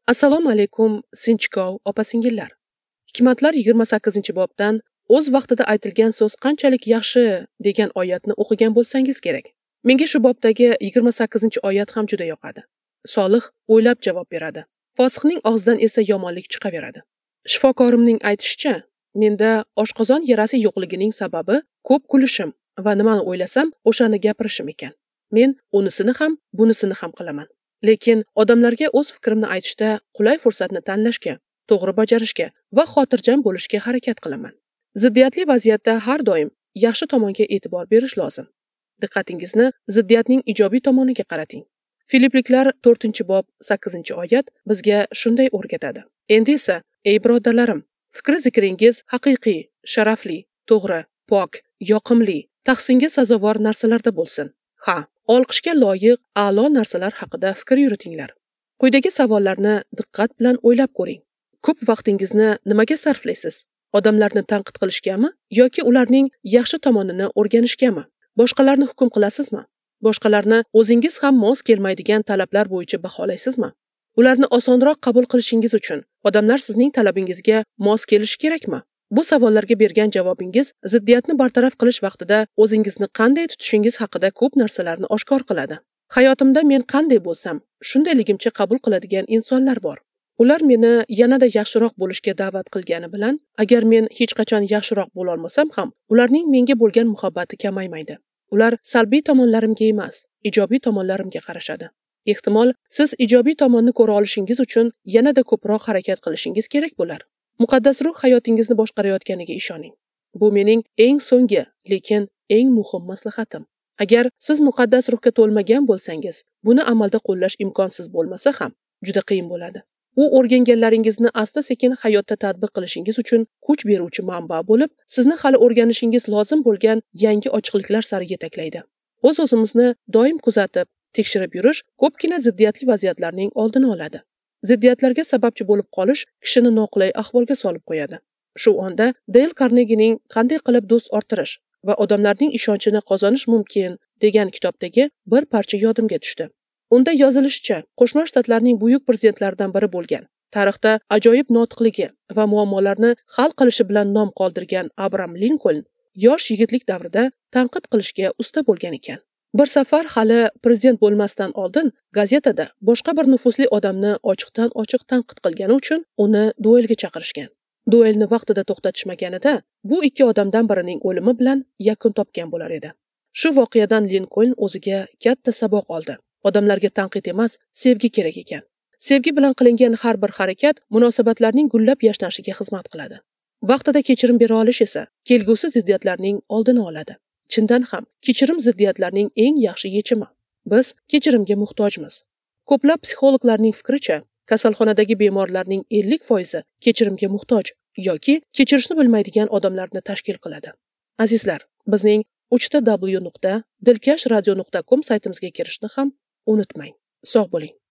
Assalomu alaykum, sinchkov opa-singillar. Hikmatlar 28-bobdan o'z vaqtida aytilgan so'z qanchalik yaxshi degan oyatni o'qigan bo'lsangiz kerak. Menga shu bobdagi 28-oyat ham juda yoqadi. Solih o'ylab javob beradi. Fosiqning og'zidan esa yomonlik chiqaveradi. Shifokorimning aytishicha, menda oshqozon yarasi yo'qligining sababi ko'p kulishim va nimani o'ylasam, o'shani gapirishim ekan. Men unisini ham, bunisini ham qilaman. Lekin odamlarga o'z fikrimni aytishda qulay fursatni tanlashga, to'g'ri bajarishga va xotirjam bo'lishga harakat qilaman. Ziddiyatli vaziyatda har doim yaxshi tomonga e'tibor berish lozim. Diqqatingizni ziddiyatning ijobiy tomoniga qarating. Filipliklar 4-bob 8-oyat bizga shunday o'rgatadi. Endi esa, ey birodarlarim, fikri zikringiz haqiqiy, sharafli, to'g'ri, pok, yoqimli, tahsinga sazovor narsalarda bo'lsin. Ha, olqishga loyiq a'lo narsalar haqida fikr yuritinglar. Quyidagi savollarni diqqat bilan o'ylab ko'ring. Ko'p vaqtingizni nimaga sarflaysiz? Odamlarni tanqid qilishgami yoki ularning yaxshi tomonini o'rganishgami? Boshqalarni hukm qilasizmi? Boshqalarni o'zingiz ham mos kelmaydigan talablar bo'yicha baholaysizmi? Ularni osonroq qabul qilishingiz uchun odamlar sizning talabingizga mos kelishi kerakmi? Bu savollarga bergan javobingiz ziddiyatni bartaraf qilish vaqtida o'zingizni qanday tutishingiz haqida ko'p narsalarni oshkor qiladi. Hayotimda men qanday bo'lsam, shundayligimcha qabul qiladigan insonlar bor. Ular meni yanada yaxshiroq bo'lishga da'vat qilgani bilan, agar men hech qachon yaxshiroq bo'la olmasam ham, ularning menga bo'lgan muhabbati kamaymaydi. Ular salbiy tomonlarimga emas, ijobiy tomonlarimga qarashadi. Ehtimol, siz ijobiy tomonni ko'ra olishingiz uchun yanada ko'proq harakat qilishingiz kerak bo'lar. Muqaddas ruh hayotingizni boshqarayotganiga ishoning. Bu mening eng so'nggi, lekin eng muhim maslahatim. Agar siz muqaddas ruhga to'lmagan bo'lsangiz, buni amalda qo'llash imkonsiz bo'lmasa ham, juda qiyin bo'ladi. U o'rganganlaringizni asta-sekin hayotda tatbiq qilishingiz uchun kuch beruvchi manba bo'lib, sizni hali o'rganishingiz lozim bo'lgan yangi ochiqliklar sari yetaklaydi. O'z-o'zimizni doim kuzatib, tekshirib yurish ko'pgina ziddiyatli vaziyatlarning oldini oladi. Ziddiyatlarga sababchi bo'lib qolish kishini noqulay ahvolga solib qo'yadi. Shu onda Dale Carnegiening Qanday qilib do'st orttirish va odamlarning ishonchini qozonish mumkin degan kitobdagi bir parcha yodimga tushdi. Unda yozilishicha, Qo'shma Shtatlarning buyuk prezidentlaridan biri bo'lgan, tarixda ajoyib notiqligi va muammolarni hal qilishi bilan nom qoldirgan Abraham Lincoln yosh yigitlik davrida tanqid qilishga usta bo'lgan ekan. Bir safar hali prezident bo'lmasdan oldin gazetada boshqa bir nufuzli odamni ochiqdan-ochiq tanqid qilgani uchun uni duelga chaqirishgan. Duelni vaqtida to'xtatishmaganida bu ikki odamdan birining o'limi bilan yakun topgan bo'lar edi. Shu voqeadan Lincoln o'ziga katta saboq oldi. Odamlarga tanqid emas, sevgi kerak ekan. Sevgi bilan qilingan har bir harakat munosabatlarning gullab-yashnashiga xizmat qiladi. Vaqtida kechirim bera olish esa kelgusi ziddiyatlarning oldini oladi. Chindan ham, kechirim ziddiyatlarning eng yaxshi yechimi. Biz kechirimga muhtojmiz. Ko'plab psixologlarning fikricha, kasalxonadagi bemorlarning 50% kechirimga muhtoj yoki kechirishni bilmaydigan odamlarni tashkil qiladi. Azizlar, bizning 3w.dilkashradio.com saytimizga kirishni ham unutmang. Sog' bo'ling.